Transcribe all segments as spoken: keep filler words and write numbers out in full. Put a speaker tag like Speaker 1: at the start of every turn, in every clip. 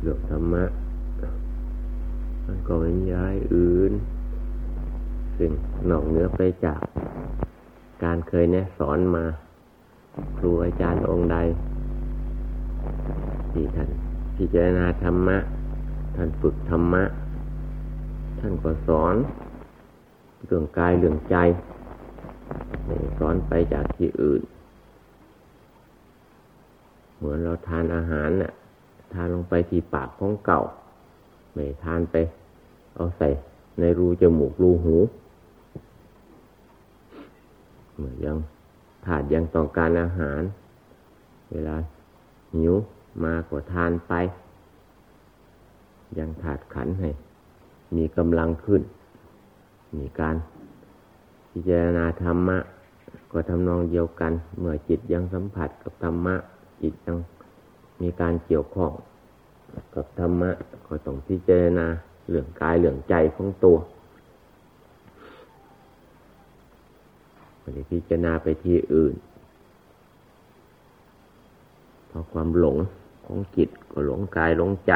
Speaker 1: เรื่องธรรมะมันก็ไม่มีอะไรอื่นซึ่งนอกเหนือไปจากการเคยแนะสอนมาครูอาจารย์องค์ใดที่ท่านพิจารณาธรรมะท่านฝึกธรรมะท่านก็สอนเรื่องกายเรื่องใจไม่สอนไปจากที่อื่นเหมือนเราทานอาหารน่ะทานลงไปที่ปากของเก่าไม่ทานไปเอาใส่ในรูจมูกรูหูเหมือนยังถาดยังต้องการอาหารเวลาหิวมาก็ทานไปยังถาดขันให้มีกำลังขึ้นมีการพิจารณาธรรมะก็ทำนองเดียวกันเมื่อจิตยังสัมผัสกับธรรมะจิตยังมีการเกี่ยวข้องกับธรรมะก็ต้องพิจารณาเรื่องกายเรื่องใจของตัวไม่ได้พิจารณาไปที่อื่นเพราะความหลงของจิตก็หลงกายหลงใจ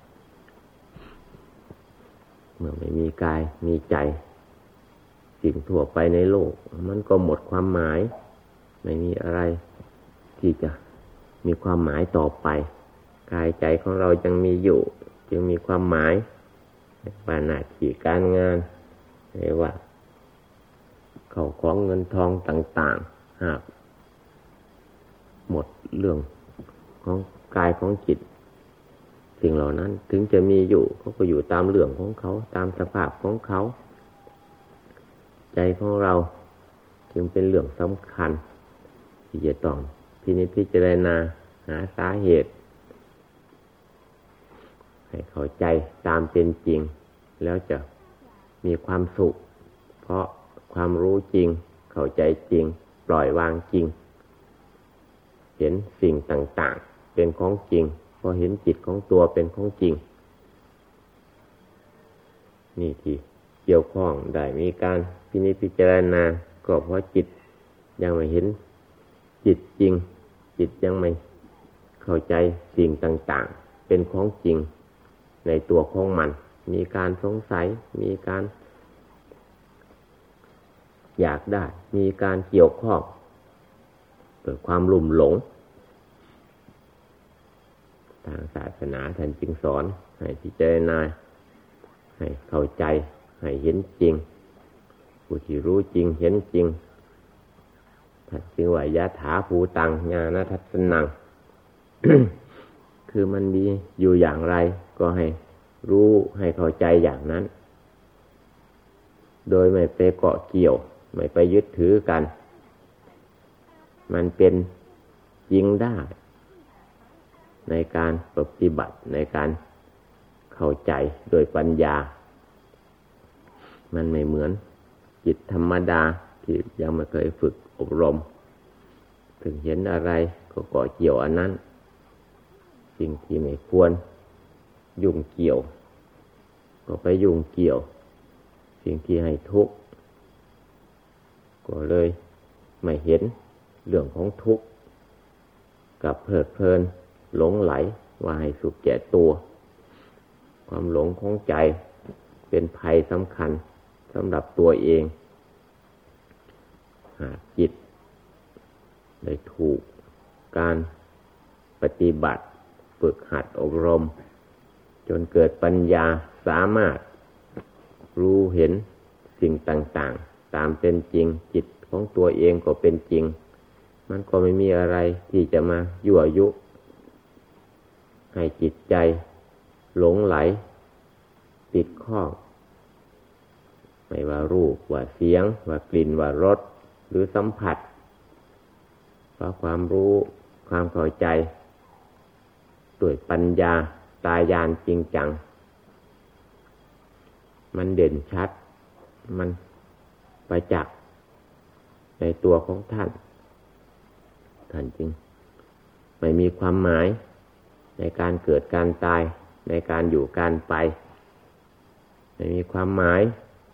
Speaker 1: เมื่อไม่มีกายมีใจสิ่งทั่วไปในโลกมันก็หมดความหมายไม่มีอะไรที่จะมีความหมายต่อไปกายใจของเรายังมีอยู่จึงมีความหมายว่าหน้าที่การงานหรือว่าเข้าของเงินทองต่างๆหากหมดเรื่องของกายของจิตสิ่งเหล่านั้นถึงจะมีอยู่เขาก็อยู่ตามเรื่องของเขาตามสภาพของเขาใจของเราจึงเป็นเรื่องสำคัญที่จะต้องพินิจพิจารณาหาสาเหตุให้เข้าใจตามเป็นจริงแล้วจะมีความสุขเพราะความรู้จริงเข้าใจจริงปล่อยวางจริงเห็นสิ่งต่างๆเป็นของจริงพอเห็นจิตของตัวเป็นของจริงนี่ที่เกี่ยวข้องได้มีการพินิจพิจารณาก็เพราะจิตยังไม่เห็นจิตจริงจิตยังไม่เข้าใจสิ่งต่างๆเป็นของจริงในตัวของมันมีการสงสัยมีการอยากได้มีการเกี่ยวข้องเกิดความลุ่มหลงทางศาสนาท่านจึงสอนให้พิจารณาให้เข้าใจให้เห็นจริงผู้ที่รู้จริงเห็นจริงท่านจึงว่ายะถาภูตังญาณทัสสนัง คือมันมีอยู่อย่างไรก็ให้รู้ให้เข้าใจอย่างนั้นโดยไม่ไปเกาะเกี่ยวไม่ไปยึดถือกันมันเป็นจริงได้ในการปฏิบัติในการเข้าใจโดยปัญญามันไม่เหมือนจิตธรรมดาที่ยังไม่เคยฝึกอบรมถึงเห็นอะไรก็เกาะเกี่ยวอันนั้นสิ่งที่ไม่ควรยุ่งเกี่ยวก็ไปยุ่งเกี่ยวสิ่งที่ให้ทุกข์ก็เลยไม่เห็นเรื่องของทุกข์กับเพลิดเพลินหลงไหลว่าให้สุขแก่ตัวความหลงของใจเป็นภัยสำคัญสำหรับตัวเองหากจิตได้ถูกการปฏิบัติฝึกหัดอบรมจนเกิดปัญญาสามารถรู้เห็นสิ่งต่างๆตามเป็นจริงจิตของตัวเองก็เป็นจริงมันก็ไม่มีอะไรที่จะมายั่วยุให้จิตใจหลงไหลติดข้องไม่ว่ารูปว่าเสียงว่ากลิ่นว่ารสหรือสัมผัสเพราะความรู้ความเข้าใจด้วยปัญญาตาญาณจริงจังมันเด่นชัดมันประจักษ์ในตัวของท่านท่านจึงไม่มีความหมายในการเกิดการตายในการอยู่การไปไม่มีความหมาย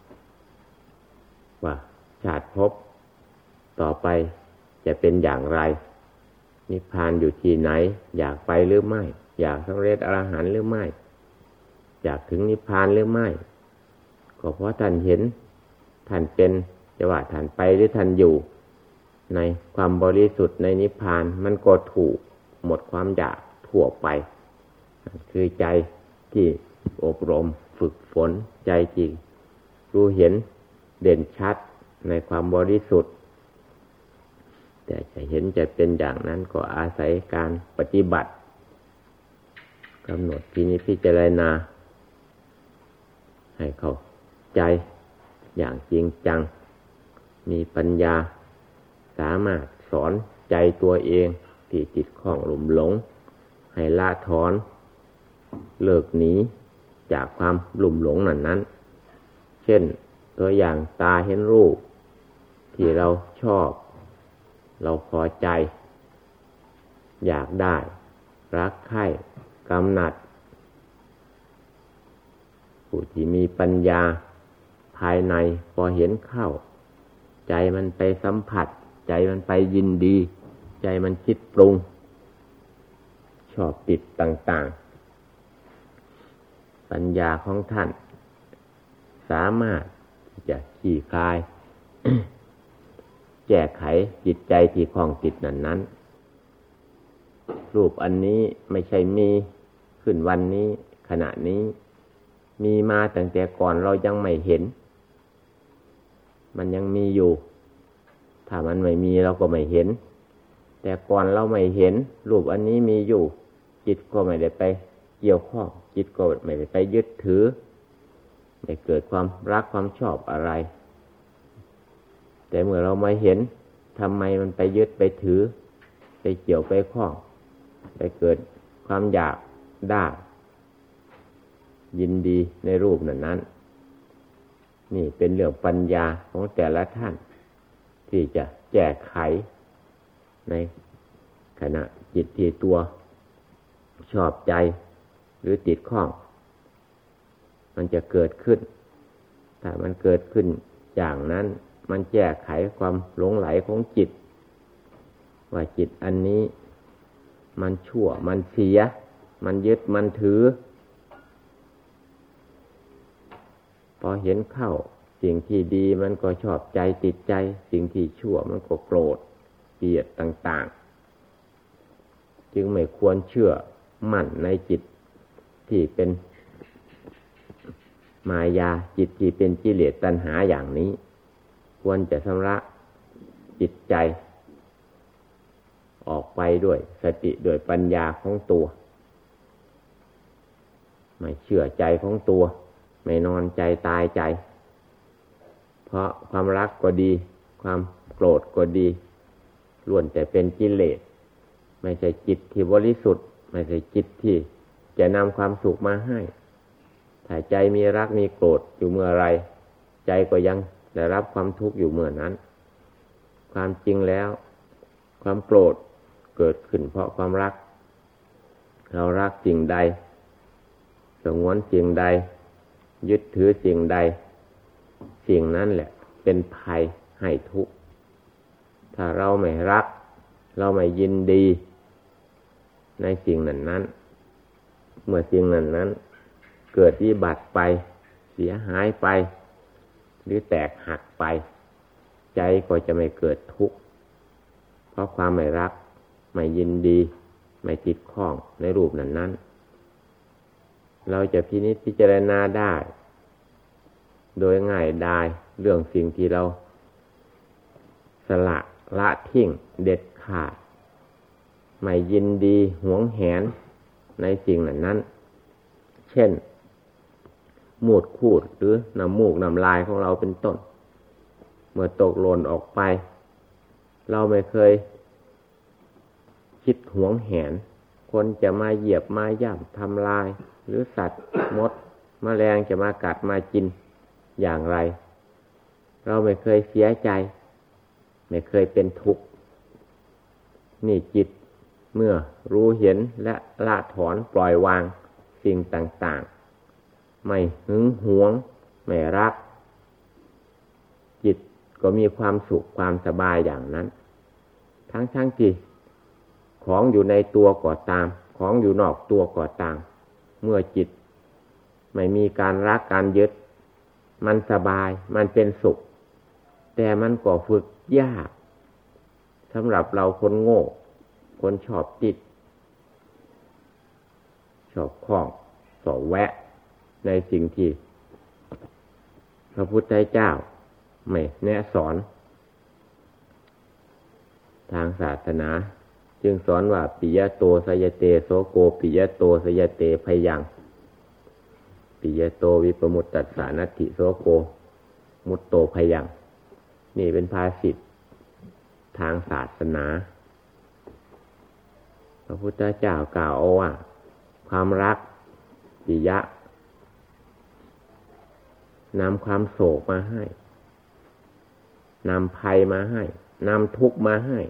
Speaker 1: ว่าชาติภพต่อไปจะเป็นอย่างไรนิพพานอยู่ที่ไหนอยากไปหรือไม่อยากสำเร็จอรหันต์หรือไม่อยากถึงนิพพานหรือไม่ก็เพราะท่านเห็นท่านเป็นจะว่าท่านไปหรือท่านอยู่ในความบริสุทธิ์ในนิพพานมันก็ถูกหมดความอยากทั่วไปคือใจที่อบรมฝึกฝนใจที่รู้เห็นเด่นชัดในความบริสุทธิ์แต่จะเห็นจะเป็นอย่างนั้นก็อาศัยการปฏิบัติกำหนดพินิจพิจารณาให้เข้าใจอย่างจริงจังมีปัญญาสามารถสอนใจตัวเองที่ติดข้องหลุ่มหลงให้ละถอนเลิกหนีจากความหลุ่มหลงนั้นนั้นเช่นตัวอย่างตาเห็นรูปที่เราชอบเราพอใจอยากได้รักใคร่กำหนัดผู้ที่มีปัญญาภายในพอเห็นเข้าใจมันไปสัมผัสใจมันไปยินดีใจมันคิดปรุงชอบติดต่างๆปัญญาของท่านสามารถที่จะขี้คาย แก้ไขจิตใจที่คล้องติดนั้นนั้นรูปอันนี้ไม่ใช่มีขึ้นวันนี้ขณะนี้มีมาตั้งแต่ก่อนเรายังไม่เห็นมันยังมีอยู่ถ้ามันไม่มีเราก็ไม่เห็นแต่ก่อนเราไม่เห็นรูปอันนี้มีอยู่จิตก็ไม่ได้ไปเกี่ยวข้องจิตก็ไม่ได้ไปยึดถือไม่เกิดความรักความชอบอะไรแต่เมื่อเรามาเห็นทำไมมันไปยึดไปถือไปเกี่ยวไปข้องไปเกิดความอยากได้ยินดีในรูปนั้นนั้นนี่เป็นเรื่องปัญญาของแต่ละท่านที่จะแก้ไขในขณะจิตที่ตัวชอบใจหรือติดข้องมันจะเกิดขึ้นถ้ามันเกิดขึ้นอย่างนั้นมันแก้ไขความหลงไหลของจิตว่าจิตอันนี้มันชั่วมันเสียมันยึดมันถือพอเห็นเข้าสิ่งที่ดีมันก็ชอบใจติดใจสิ่งที่ชั่วมันก็โกรธเกลียดต่างๆจึงไม่ควรเชื่อมั่นในจิตที่เป็นมายาจิตที่เป็นกิเลสตัณหาอย่างนี้ควรจะชำระจิตใจออกไปด้วยสติด้วยปัญญาของตัวไม่เชื่อใจของตัวไม่นอนใจตายใจเพราะความรักก็ดีความโกรธก็ดีล้วนแต่เป็นกิเลสไม่ใช่จิตที่บริสุทธิ์ไม่ใช่จิตที่จะนำความสุขมาให้ถ้าใจมีรักมีโกรธอยู่เมื่อไรใจก็ยังได้รับความทุกข์อยู่เมื่อนั้นความจริงแล้วความโกรธเกิดขึ้นเพราะความรักเรารักสิ่งใดสงวนสิ่งใดยึดถือสิ่งใดสิ่งนั้นแหละเป็นภัยให้ทุกข์ถ้าเราไม่รักเราไม่ยินดีในสิ่งนั้นนั้นเมื่อสิ่งนั้นนั้นเกิดวิบัติไปเสียหายไปหรือแตกหักไปใจก็จะไม่เกิดทุกข์เพราะความไม่รักไม่ยินดีไม่ติดข้องในรูปนั้นนั้นเราจะพินิจพิจารณาได้โดยง่ายดายเรื่องสิ่งที่เราสละละทิ้งเด็ดขาดไม่ยินดีหวงแหนในสิ่งนั้นนั้นเช่นมูดคูดหรือน้ำมูกน้ำลายของเราเป็นต้นเมื่อตกหล่นออกไปเราไม่เคยคิดหวงแหนคนจะมาเหยียบมาย่ำทำลายหรือสัตว์มดแมลงจะมากัดมากินอย่างไรเราไม่เคยเสียใจไม่เคยเป็นทุกข์นี่จิตเมื่อรู้เห็นและละถอนปล่อยวางสิ่งต่างๆไม่หึงหวงไม่รักจิตก็มีความสุขความสบายอย่างนั้นทั้งๆที่ของอยู่ในตัวก็ตามของอยู่นอกตัวก็ตามเมื่อจิตไม่มีการรักการยึดมันสบายมันเป็นสุขแต่มันก็ฝึกยากสำหรับเราคนโง่คนชอบติดชอบคล้องสอบแวะในสิ่งที่พระพุทธเจ้าไม่แนะสอนทางศาสนาจึงสอนว่าปิยโตสยเตโสโกปิยโตสยเตพยังปิยโตวิปมุตตัสสานัตถิโสโกมุตโตพยังนี่เป็นภาษิตทางศาสนาพระพุทธเจ้ากล่าวเอาว่าความรักปิยะนำความโศกมาให้นำภัยมาให้นำทุกข์มาให้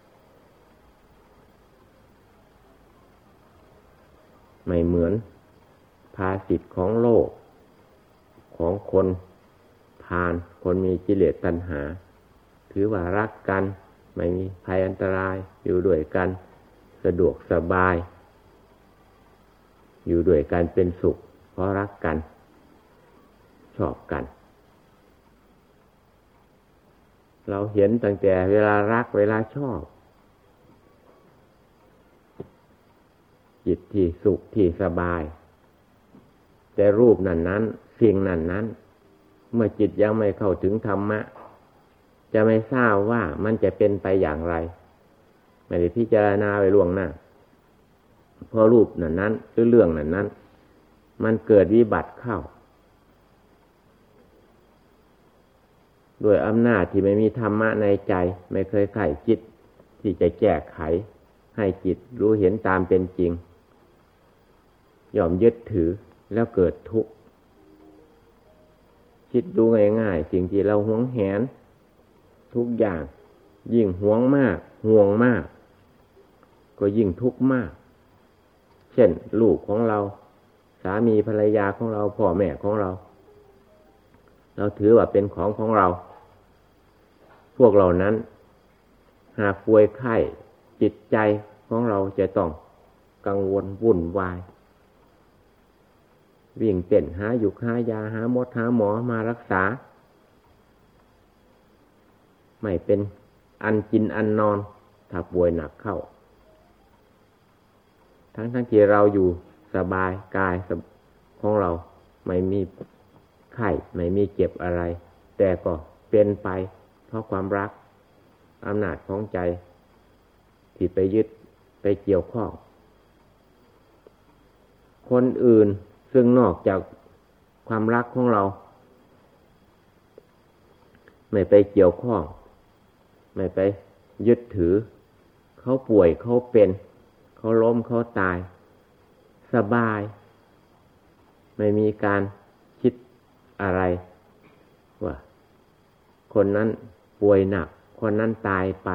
Speaker 1: ไม่เหมือนภาษิตของโลกของคนพาลคนมีกิเลสตัณหาถือว่ารักกันไม่มีภัยอันตรายอยู่ด้วยกันสะดวกสบายอยู่ด้วยกันเป็นสุขเพราะรักกันชอบกันเราเห็นตั้งแต่เวลารักเวลาชอบจิตที่สุขที่สบายแต่รูปนั้นนั้นสิ่งนั้นนั้นเมื่อจิตยังไม่เข้าถึงธรรมะจะไม่ทราบว่ามันจะเป็นไปอย่างไรไม่ได้พิจารณาไว้ล่วงหน้าเพราะรูปนั้นนั้นหรือเรื่องนั้นนั้นมันเกิดวิบัติเข้าด้วยอำนาจที่ไม่มีธรรมะในใจไม่เคยใคร่คิดที่จะแก้ไขให้จิตรู้เห็นตามเป็นจริงยอมยึดถือแล้วเกิดทุกข์คิดดูง่ายๆสิ่งที่เราหวงแหนทุกอย่างยิ่งหวงมากห่วงมากก็ยิ่งทุกข์มากเช่นลูกของเราสามีภรรยาของเราพ่อแม่ของเราเราถือว่าเป็นของของเราพวกเรานั้นหากป่วยไข้จิตใจของเราจะต้องกังวลวุ่นวายวิ่งเต้นหาหยุกหายาหาหมดหาหมอมารักษาไม่เป็นอันกินอันนอนถ้าป่วยหนักเข้าทั้งทั้งที่เราอยู่สบายกายของเราไม่มีไข้ไม่มีเจ็บอะไรแต่ก็เป็นไปเพราะความรักอำนาจของใจที่ไปยึดไปเกี่ยวข้องคนอื่นซึ่งนอกจากความรักของเราไม่ไปเกี่ยวข้องไม่ไปยึดถือเขาป่วยเขาเป็นเขาล้มเขาตายสบายไม่มีการคิดอะไรว่าคนนั้นป่วยหนักคนนั้นตายไป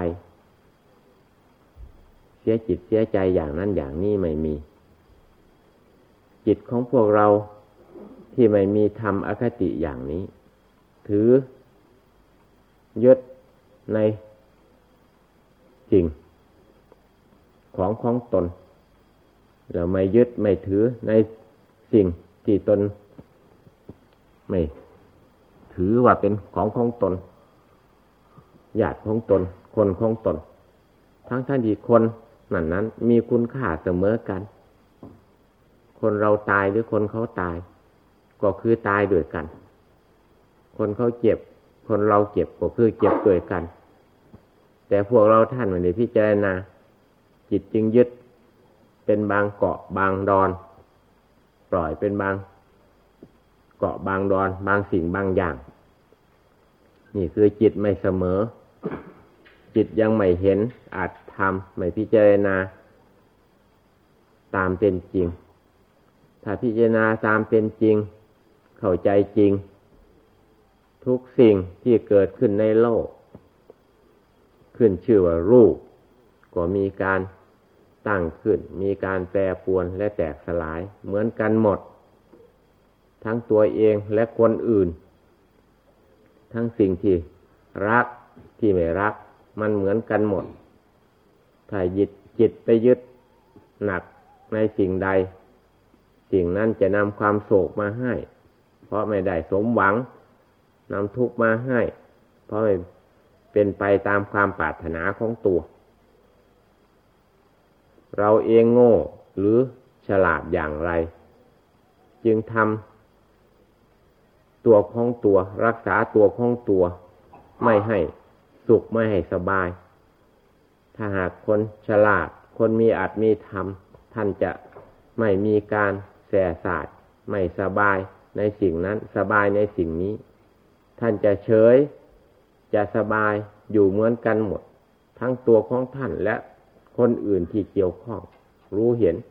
Speaker 1: เสียจิตเสียใจอย่างนั้นอย่างนี้ไม่มีจิตของพวกเราที่ไม่มีธรรมอคติอย่างนี้ถือยึดในสิ่งของของตนแล้วไม่ยึดไม่ถือในสิ่งที่ตนไม่ถือว่าเป็นของของตนญาติของตนคนของตนทั้งท่านที่คนนั้นนั้นมีคุณค่าเสมอกันคนเราตายหรือคนเขาตายก็คือตายด้วยกันคนเขาเจ็บคนเราเจ็บก็คือเจ็บด้วยกันแต่พวกเราท่านไม่ได้พิจารณาจิตจึงยึดเป็นบางเกาะบางดอนปล่อยเป็นบางเกาะบางดอนบางสิ่งบางอย่างนี่คือจิตไม่เสมอจิตยังไม่เห็นอาจทำไม่พิจารณาตามเป็นจริงถ้าพิจารณาตามเป็นจริงเข้าใจจริงทุกสิ่งที่เกิดขึ้นในโลกขึ้นชื่อว่ารูปก็มีการตั้งขึ้นมีการแปรปรวนและแตกสลายเหมือนกันหมดทั้งตัวเองและคนอื่นทั้งสิ่งที่รักที่ไม่รักมันเหมือนกันหมดถ้ายึดจิตไปยึดหนักในในสิ่งใดสิ่งนั้นจะนำความโศกมาให้เพราะไม่ได้สมหวังนำทุกข์มาให้เพราะไม่เป็นไปตามความปรารถนาของตัวเราเองโง่หรือฉลาดอย่างไรจึงทำตัวของตัวรักษาตัวของตัวไม่ให้สุขไม่ให้สบายถ้าหากคนฉลาดคนมีอาจมีธรรมท่านจะไม่มีการแส่สาดไม่สบายในสิ่งนั้นสบายในสิ่งนี้ท่านจะเฉยจะสบายอยู่เหมือนกันหมดทั้งตัวของท่านและคนอื่นที่เกี่ยวข้องรู้เห็น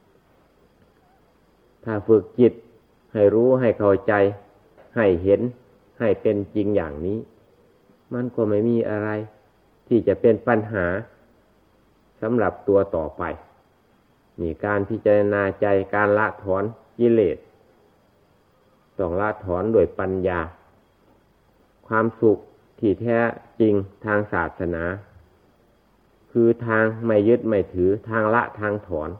Speaker 1: ถ้าฝึกจิตให้รู้ให้เข้าใจให้เห็นให้เป็นจริงอย่างนี้มันก็ไม่มีอะไรที่จะเป็นปัญหาสำหรับตัวต่อไปนี่การพิจารณาใจการละถอนกิเลสต้องละถอนด้วยปัญญาความสุขที่แท้จริงทางศาสนาคือทางไม่ยึดไม่ถือทางละทางถอน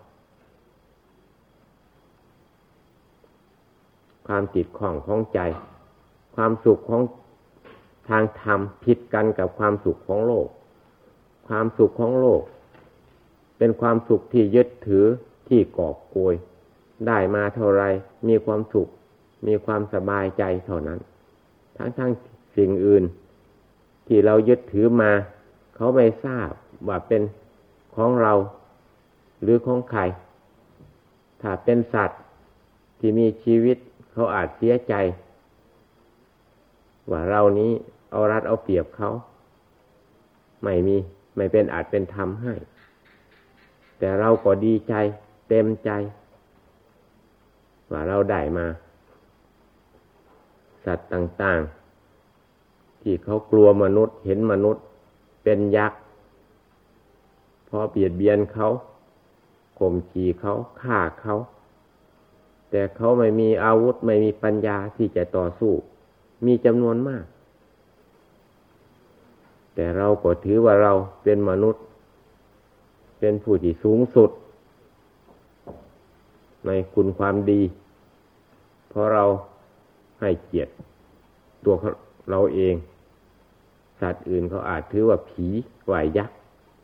Speaker 1: ความติดข้องของใจความสุขของทางธรรมผิดกันกับความสุขของโลกความสุขของโลกเป็นความสุขที่ยึดถือที่กอบโกยได้มาเท่าไรมีความสุขมีความสบายใจเท่านั้นทั้งทั้งสิ่งอื่นที่เรายึดถือมาเขาไม่ทราบว่าเป็นของเราหรือของใครถ้าเป็นสัตว์ที่มีชีวิตเขาอาจเสียใจว่าเรานี้เอารัดเอาเปรียบเขาไม่มีไม่เป็นอาจเป็นธรรมให้แต่เราก็ดีใจเต็มใจว่าเราได้มาสัตว์ต่างๆที่เขากลัวมนุษย์เห็นมนุษย์เป็นยักษ์พอเบียดเบียนเขาข่มขี่เขาฆ่าเขาแต่เขาไม่มีอาวุธไม่มีปัญญาที่จะต่อสู้มีจำนวนมากแต่เราก็ถือว่าเราเป็นมนุษย์เป็นผู้ที่สูงสุดในคุณความดีเพราะเราให้เกียรติตัวเราเองสัตว์อื่นเขาอาจถือว่าผีว่ายักษ์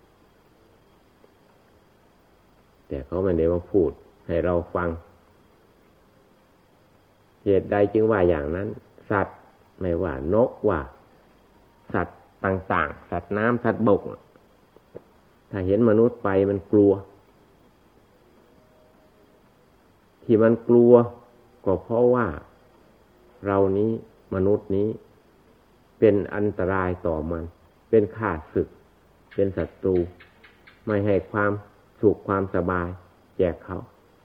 Speaker 1: แต่เขาไม่ได้มาพูดให้เราฟังเหตุใดจึงว่าอย่างนั้นสัตว์ไม่ว่านกว่าสัตว์ต่างๆสัตว์น้ำสัตว์บกถ้าเห็นมนุษย์ไปมันกลัวที่มันกลัวก็เพราะว่าเรานี้มนุษย์นี้เป็นอันตรายต่อมันเป็นข้าศึกเป็นศัตรูไม่ให้ความสุขความสบายแก่เขา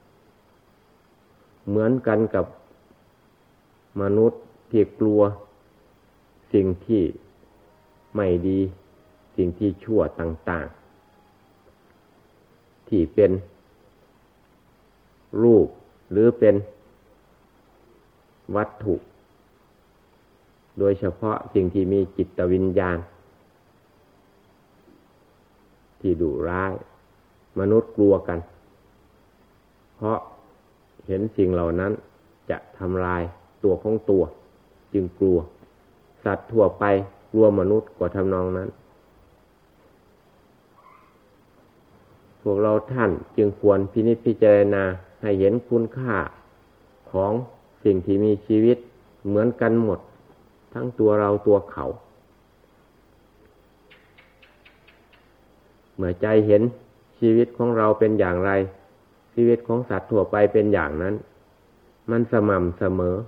Speaker 1: เหมือนกันกับมนุษย์ที่กลัวสิ่งที่ไม่ดีสิ่งที่ชั่วต่างๆที่เป็นรูปหรือเป็นวัตถุโดยเฉพาะสิ่งที่มีจิตวิญญาณที่ดุร้ายมนุษย์กลัวกันเพราะเห็นสิ่งเหล่านั้นจะทำลายตัวของตัวจึงกลัวสัตว์ทั่วไปกลัวมนุษย์กว่าทำนองนั้นพวกเราท่านจึงควรพินิจพิจารณาให้เห็นคุณค่าของสิ่งที่มีชีวิตเหมือนกันหมดทั้งตัวเราตัวเขาเมื่อใจเห็นชีวิตของเราเป็นอย่างไรชีวิตของสัตว์ทั่วไปเป็นอย่างนั้นมันสม่ำเสมอ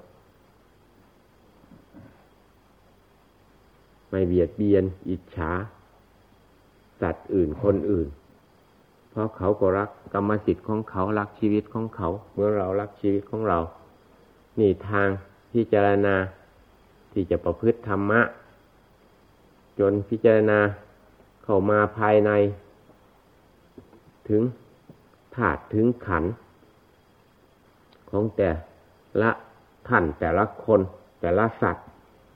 Speaker 1: ไม่เบียดเบียนอิจฉาสัตว์อื่นคนอื่นเพราะเขาก็รักกรรมสิทธิ์ของเขารักชีวิตของเขาเมื่อเรารักชีวิตของเรานี่ทางพิจารณาที่จะประพฤติธรรมะจนพิจารณาเข้ามาภายในถึงธาตุถึงขันธ์ของแต่ละท่านแต่ละคนแต่ละสัตว์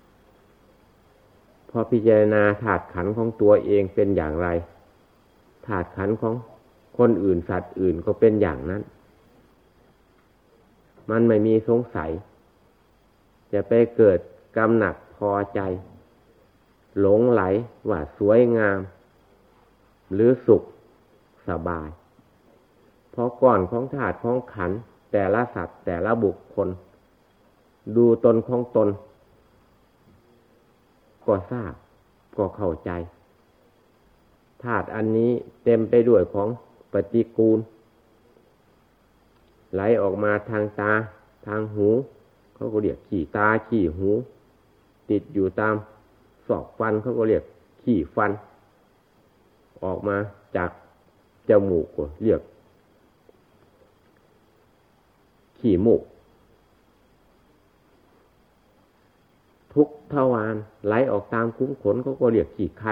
Speaker 1: พอพิจารณาธาตุขันธ์ของตัวเองเป็นอย่างไรธาตุขันธ์ของคนอื่นสัตว์อื่นก็เป็นอย่างนั้นมันไม่มีสงสัยจะไปเกิดกำหนัดพอใจหลงไหลว่าสวยงามหรือสุขสบายเพราะก่อนของธาตุของขันธ์แต่ละสัตว์แต่ละบุคคลดูตนของตนก็ทราบก็เข้าใจธาตุอันนี้เต็มไปด้วยของปฏิกูลไหลออกมาทางตาทางหูเขาก็เรียกขี้ตาขี้หูติดอยู่ตามศอกฟันเขาก็เรียกขี้ฟันออกมาจากจมูกก็เรียกขี้มูกทุกทวารไหลออกตามคุ้มขนเขาก็เรียกขี้ไค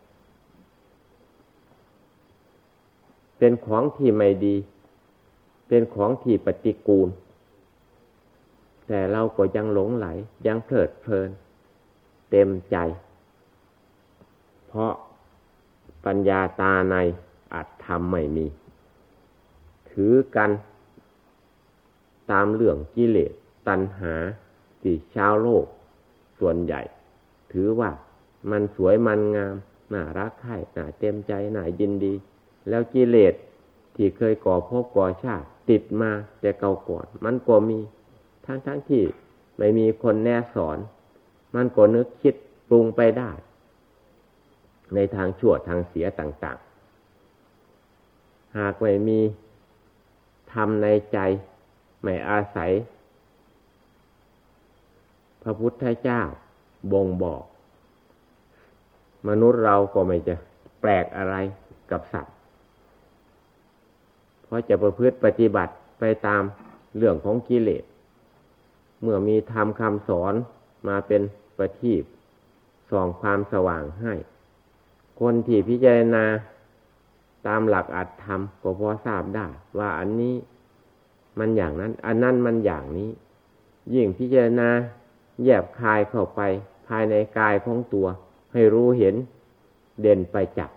Speaker 1: เป็นของที่ไม่ดีเป็นของที่ปฏิกูลแต่เราก็ยังหลงไหลยังเพลิดเพลินเต็มใจเพราะปัญญาตาในอัตธรรมไม่มีถือกันตามเรื่องกิเลสตัณหาที่ชาวโลกส่วนใหญ่ถือว่ามันสวยมันงามน่ารักใคร่น่าเต็มใจน่ายินดีแล้วกิเลสที่เคยก่อภพก่อชาติติดมาแต่เก่าก่อนมันก็มีทั้งทั้งที่ไม่มีคนแนะสอนมันก็นึกคิดปรุงไปได้ในทางชั่วทางเสียต่างๆหากไม่มีธรรมในใจไม่อาศัยพระพุทธเจ้าบ่งบอกมนุษย์เราก็ไม่จะแปลกอะไรกับสัตว์เพราะจะประพฤติปฏิบัติไปตามเรื่องของกิเลสเมื่อมีธรรมคำสอนมาเป็นประทีปส่องความสว่างให้คนที่พิจารณาตามหลักอัตธรรมก็พอทราบได้ว่าอันนี้มันอย่างนั้นอันนั้นมันอย่างนี้ยิ่งพิจารณาแยบคายเข้าไปภายในกายของตัวให้รู้เห็นเด่นไปจัก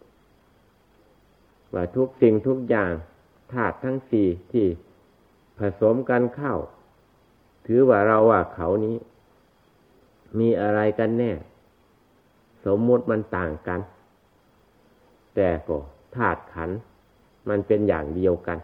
Speaker 1: ว่าทุกสิ่งทุกอย่างธาตุทั้งสี่ที่ผสมกันเข้าถือว่าเราว่าเขานี้มีอะไรกันแน่สมมุติมันต่างกันแต่ก็ธาตุขันธ์มันเป็นอย่างเดียวกัน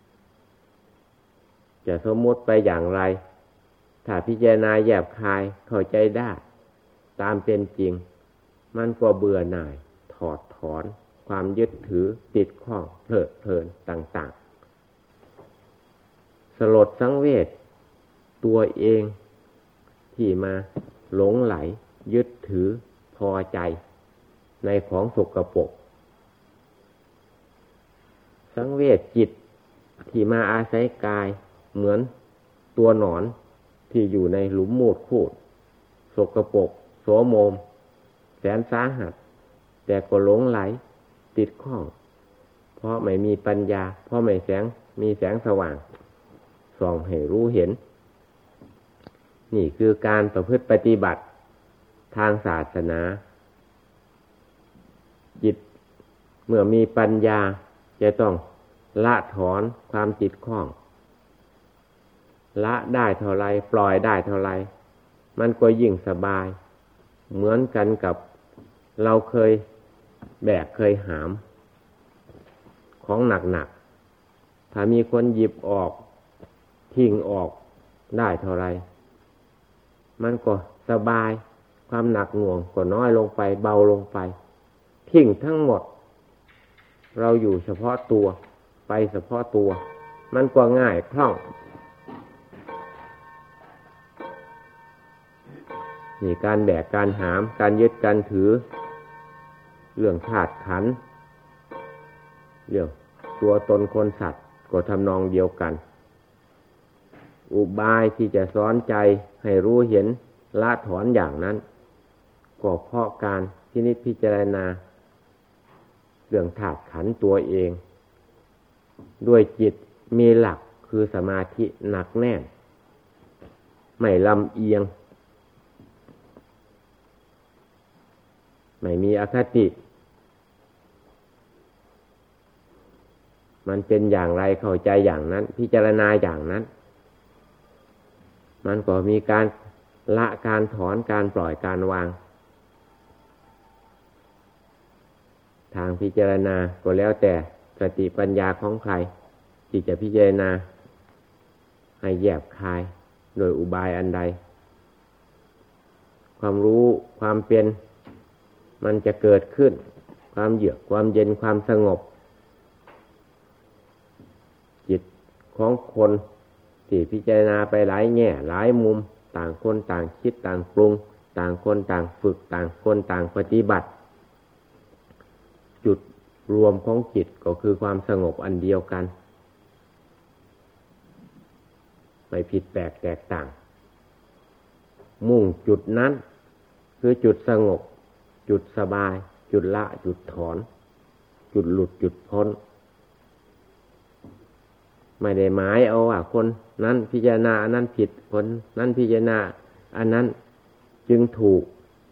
Speaker 1: จะสมมุติไปอย่างไรถ้าพิจารณาแยบคายเข้าใจได้ตามเป็นจริงมันก็เบื่อหน่ายถอดถอนความยึดถือติดข้องเพลิดเพลินต่างๆสลดสังเวชตัวเองที่มาหลงไหลยึดถือพอใจในของสกปรกสังเวชจิตที่มาอาศัยกายเหมือนตัวหนอนที่อยู่ในหลุมมูดคูดสกปรกโสโมมแสนสาหัสแต่ก็หลงไหลติดข้องเพราะไม่มีปัญญาเพราะไม่แสงมีแสงสว่างส่องให้รู้เห็นนี่คือการประพฤติปฏิบัติทางศาสนาจิตเมื่อมีปัญญาจะต้องละถอนความติดข้องละได้เท่าไรปล่อยได้เท่าไรมันก็ยิ่งสบายเหมือนกันกับเราเคยแบกเคยหามของหนักๆถ้ามีคนหยิบออกทิ้งออกได้เท่าไรมันก็สบายความหนักหน่วงก็น้อยลงไปเบาลงไปทิ้งทั้งหมดเราอยู่เฉพาะตัวไปเฉพาะตัวมันก็ง่ายคล่องนี่การแบกการหามการยึดการถือเรื่องธาตุขันธ์เรื่องตัวตนคนสัตว์ก็ทำนองเดียวกันอุบายที่จะสอนใจให้รู้เห็นละถอนอย่างนั้นก็เพราะการพินิจพิจารณาเรื่องธาตุขันธ์ตัวเองด้วยจิตมีหลักคือสมาธิหนักแน่นไม่ลำเอียงไม่มีอคติมันเป็นอย่างไรเข้าใจอย่างนั้นพิจารณาอย่างนั้นมันก็มีการละการถอนการปล่อยการวางทางพิจารณาก็แล้วแต่สติปัญญาของใครที่จะพิจารณาให้แยบคายโดยอุบายอันใดความรู้ความเป็นมันจะเกิดขึ้นความเยือกความเย็นความสงบจิตของคนที่พิจารณาไปหลายแง่หลายมุมต่างคนต่างคิดต่างปรุงต่างคนต่างฝึกต่างคนต่างปฏิบัติจุดรวมของจิตก็คือความสงบอันเดียวกันไม่ผิดแปลกแตกต่างมุ่งจุดนั้นคือจุดสงบจุดสบายจุดละจุดถอนจุดหลุดจุดพ้นไม่ได้หมายเอาว่าคนนั้นพิจารณาอันนั้นผิดคนนั้นพิจารณาอันนั้นจึงถูก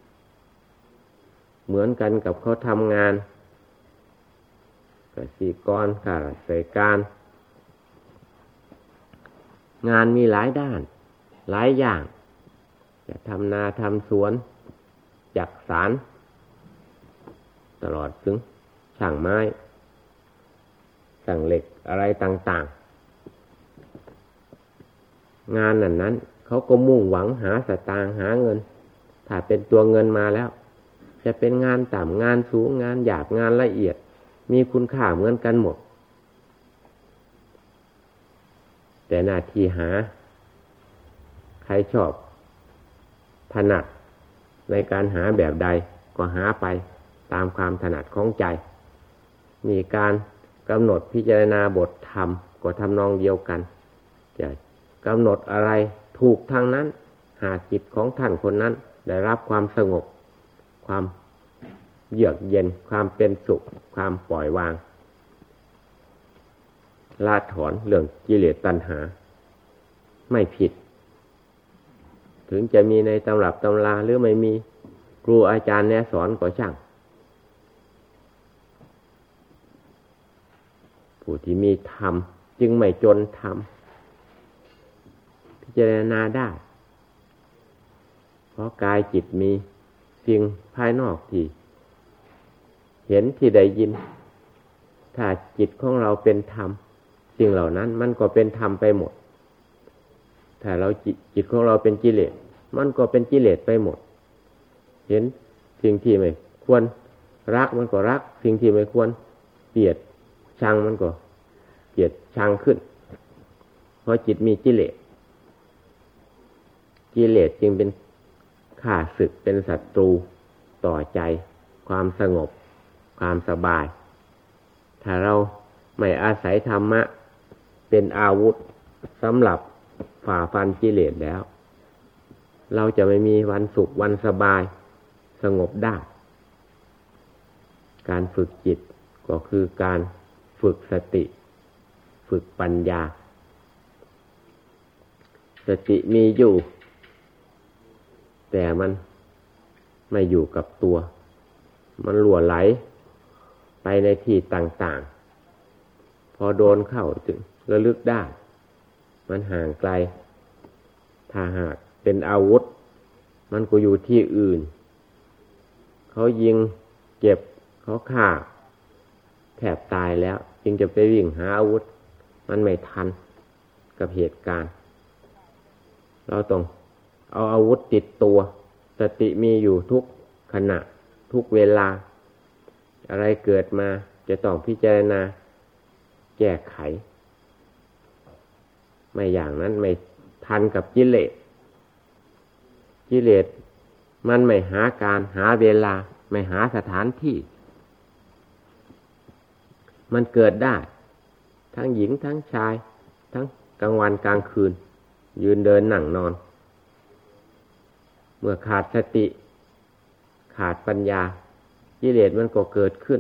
Speaker 1: เหมือนกันกับเขาทำงานเกษตรกรข้าราชการงานมีหลายด้านหลายอย่างจะทำนาทำสวนจักสานตลอดถึงช่างไม้ช่างเหล็กอะไรต่างๆงานนั้นนั้นเขาก็มุ่งหวังหาสตางค์หาเงินถ้าเป็นตัวเงินมาแล้วจะเป็นงานต่ำงานสูงงานหยาบงานละเอียดมีคุณค่าเหมือนกันหมดแต่หน้าที่หาใครชอบถนัดในการหาแบบใดก็หาไปตามความถนัดของใจมีการกำหนดพิจารณาบทธรรมก็ทำนองเดียวกันจะกำหนดอะไรถูกทางนั้นหากจิตของท่านคนนั้นได้รับความสงบความเยือกเย็นความเป็นสุขความปล่อยวางละถอนเรื่องกิเลสตัณหาไม่ผิดถึงจะมีในตำรับตำราหรือไม่มีครูอาจารย์แนะสอนก็ช่างผู้ที่มีธรรมจึงไม่จนธรรมพิจารณาได้เพราะกายจิตมีสิ่งภายนอกที่เห็นที่ได้ยินถ้าจิตของเราเป็นธรรมสิ่งเหล่านั้นมันก็เป็นธรรมไปหมดถ้าเราจิตจิตของเราเป็นกิเลสมันก็เป็นกิเลสไปหมดเห็นสิ่งที่ไม่ควรรักมันก็รักสิ่งที่ไม่ควรเกลียดชังมันก็เกลียดชังขึ้นเพราะจิตมีกิเลสกิเลสจึงเป็นข้าศึกเป็นศัตรูต่อใจความสงบความสบายถ้าเราไม่อาศัยธรรมะเป็นอาวุธสำหรับฝ่าฟันกิเลสแล้วเราจะไม่มีวันสุขวันสบายสงบได้การฝึกจิตก็คือการฝึกสติฝึกปัญญาสติมีอยู่แต่มันไม่อยู่กับตัวมันหลั่วไหลไปในที่ต่างๆพอโดนเข้าจึงระลึกได้มันห่างไกลถ้าหากเป็นอาวุธมันก็อยู่ที่อื่นเขายิงเจ็บเขาฆ่าแทบตายแล้วจึงจะไปวิ่งหาอาวุธมันไม่ทันกับเหตุการณ์เราต้องเอาอาวุธติดตัวสติมีอยู่ทุกขณะทุกเวลาอะไรเกิดมาจะต้องพิจารณาแก้ไขไม่อย่างนั้นไม่ทันกับกิเลสกิเลสมันไม่หาการหาเวลาไม่หาสถานที่มันเกิดได้ทั้งหญิงทั้งชายทั้งกลางวันกลางคืนยืนเดินนั่งนอนเมื่อขาดสติขาดปัญญากิเลสมันก็เกิดขึ้น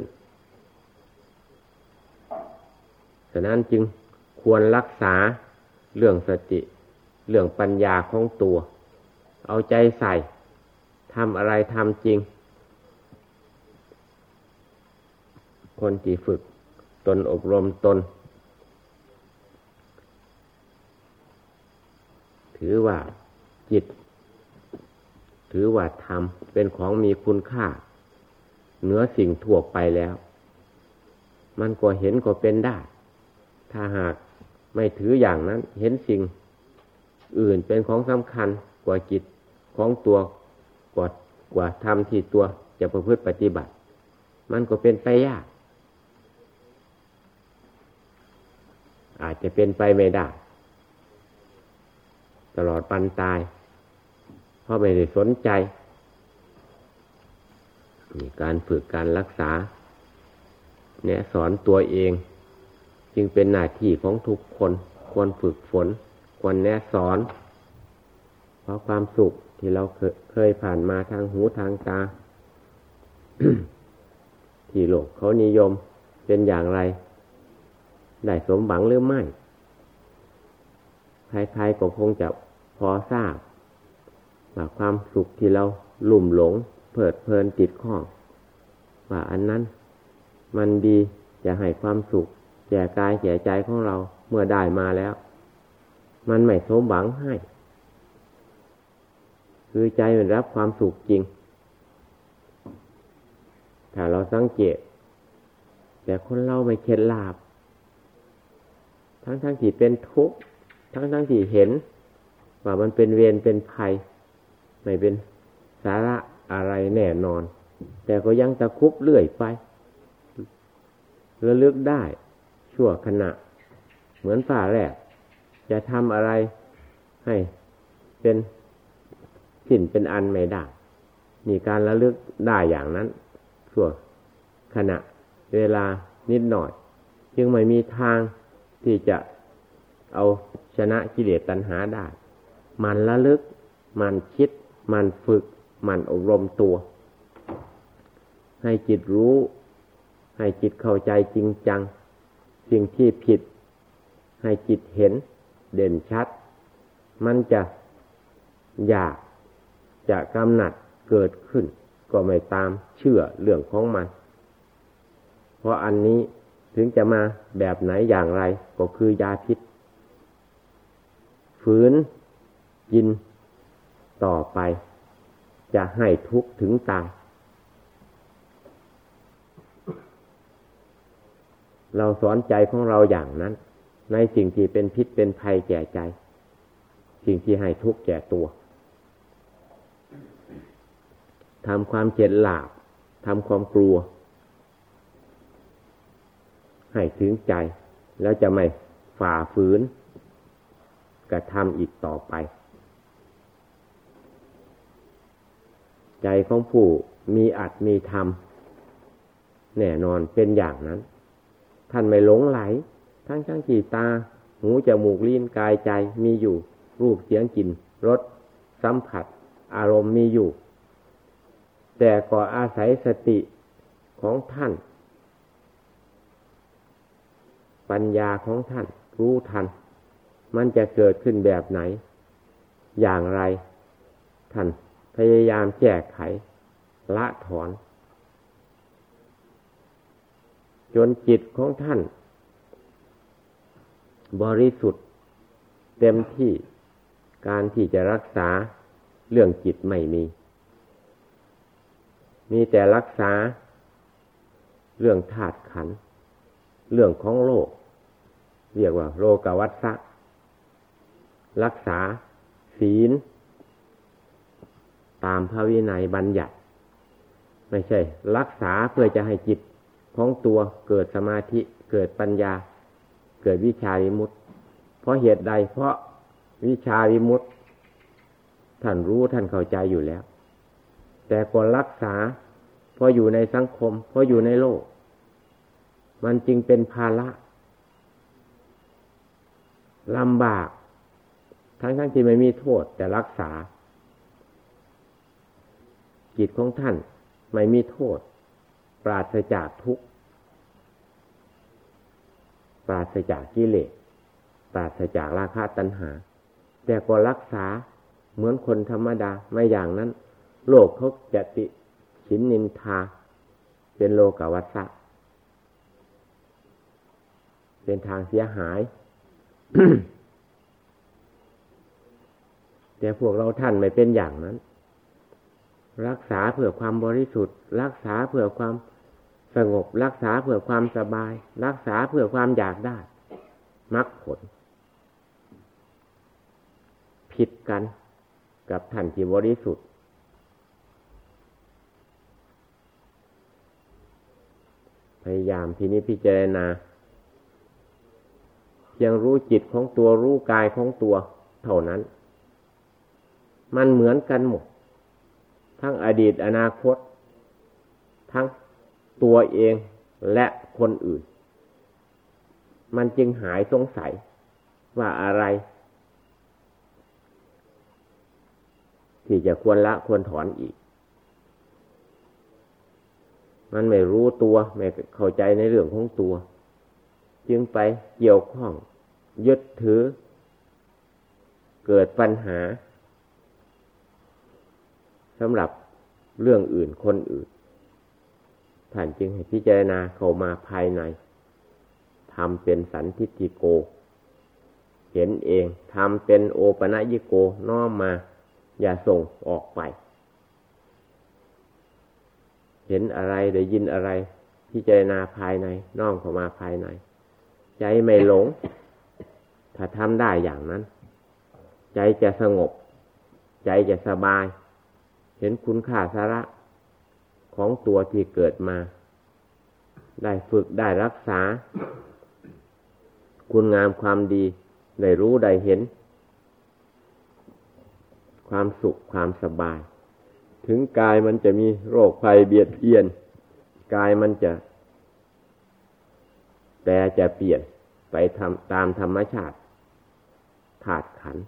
Speaker 1: ฉะนั้นจึงควรรักษาเรื่องสติเรื่องปัญญาของตัวเอาใจใส่ทำอะไรทำจริงคนที่ฝึกตนอบรมตนถือว่าจิตถือว่าธรรมเป็นของมีคุณค่าเหนือสิ่งทั่วไปแล้วมันก็เห็นก็เป็นได้ถ้าหากไม่ถืออย่างนั้นเห็นสิ่งอื่นเป็นของสำคัญกว่าจิตของตัวกว่ากว่าธรรมที่ตัวจะประพฤติปฏิบัติมันก็เป็นไปยากอาจจะเป็นไปไม่ได้ตลอดปันตายเพราะไม่ได้สนใจมีการฝึกการรักษาแนะสอนตัวเองจึงเป็นหน้าที่ของทุกคนควรฝึกฝนควรแนะสอนเพราะความสุขที่เราเคยผ่านมาทางหูทางตา ที่โลกเขานิยมเป็นอย่างไรได้สมหวังหรือไม่ใครๆก็คงจะพอทราบว่าความสุขที่เราลุ่มหลงเพลิดเพลินติดข้องว่าอันนั้นมันดีจะให้ความสุขแก่กายแก่ใจของเราเมื่อได้มาแล้วมันไม่สมหวังให้คือใจมันรับความสุขจริงถ้าเราสังเกตแต่คนเราไม่เข็ดหลาบทั้งทั้งที่เป็นทุกข์ทั้งทั้งที่เห็นว่ามันเป็นเวรเป็นภัยไม่เป็นสาระอะไรแน่นอนแต่ก็ยังตะคุบเรื่อยไประลึกได้ชั่วขณะเหมือนฝ่าแรกจะทำอะไรให้เป็นสิ่นเป็นอันไม่ได้มีการระลึกได้อย่างนั้นชั่วขณะเวลานิดหน่อยจึงไม่มีทางที่จะเอาชนะกิเลสตัณหาได้มันระลึกมันคิดมันฝึกมันอบรมตัวให้จิตรู้ให้จิตเข้าใจจริงจังสิ่งที่ผิดให้จิตเห็นเด่นชัดมันจะอยากจะกำหนัดเกิดขึ้นก็ไม่ตามเชื่อเรื่องของมันเพราะอันนี้ถึงจะมาแบบไหนอย่างไรก็คือยาพิษฝืนกินต่อไปจะให้ทุกข์ถึงตายเราสอนใจของเราอย่างนั้นในสิ่งที่เป็นพิษเป็นภัยแก่ใจสิ่งที่ให้ทุกข์แก่ตัวทำความเจ็บหลาบทำความกลัวให้ถึงใจแล้วจะไม่ฝ่าฝืนกระทำอีกต่อไปใจของผู้มีอัตมีธรรมแน่นอนเป็นอย่างนั้นท่านไม่หลงไหลทั้งทั้งที่ตาหูจมูกลิ้นกายใจมีอยู่รูปเสียงกลิ่นรสสัมผัสอารมณ์มีอยู่แต่ก็อาศัยสติของท่านปัญญาของท่านรู้ทันมันจะเกิดขึ้นแบบไหนอย่างไรท่านพยายามแก้ไขละถอนจนจิตของท่านบริสุทธิ์เต็มที่การที่จะรักษาเรื่องจิตไม่มีมีแต่รักษาเรื่องธาตุขันธ์เรื่องของโลกเรียกว่าโลกวัฏฏะรักษาศีลตามพระวินัยบัญญัติไม่ใช่รักษาเพื่อจะให้จิตของตัวเกิดสมาธิเกิดปัญญาเกิดวิชาวิมุตติเพราะเหตุใดเพราะวิชาวิมุตติท่านรู้ท่านเข้าใจอยู่แล้วแต่ก็รักษาเพราะอยู่ในสังคมเพราะอยู่ในโลกมันจึงเป็นภาระลำบากทั้งๆที่ไม่มีโทษแต่รักษาจิตของท่านไม่มีโทษปราศจากทุกข์ปราศจากกิเลสปราศจากราคะตัณหาแต่ก็รักษาเหมือนคนธรรมดาไม่อย่างนั้นโลกเขาจะติฉินนินทาเป็นโลกวัฏฏะเป็นทางเสียหายแต่พวกเราท่านไม่เป็นอย่างนั้นรักษาเพื่อความบริสุทธิ์รักษาเพื่อความสงบรักษาเพื่อความสบายรักษาเพื่อความอยากได้มรรคผลผิดกันกับท่านที่บริสุทธิ์พยายามพินิจพิจารณาเพียงรู้จิตของตัวรู้กายของตัวเท่านั้นมันเหมือนกันหมดทั้งอดีตอนาคตทั้งตัวเองและคนอื่นมันจึงหายสงสัยว่าอะไรที่จะควรละควรถอนอีกมันไม่รู้ตัวไม่เข้าใจในเรื่องของตัวจึงไปเกี่ยวข้องยึดถือเกิดปัญหาสำหรับเรื่องอื่นคนอื่นท่านจึงให้พิจารณาเข้ามาภายในทำเป็นสันทิฏฐิโกเห็นเองทำเป็นโอปนญิโกน้อมมาอย่าส่งออกไปเห็นอะไรได้ยินอะไรพิจารณาภายในน้อมเข้ามาภายในใจไม่หลงถ้าทำได้อย่างนั้นใจจะสงบใจจะสบายเห็นคุณค่าสาระของตัวที่เกิดมาได้ฝึกได้รักษาคุณงามความดีได้รู้ได้เห็นความสุขความสบายถึงกายมันจะมีโรคภัยเบียดเบียนกายมันจะแต่จะเปลี่ยนไปทำตามธรรมชาติธาตุขันธ์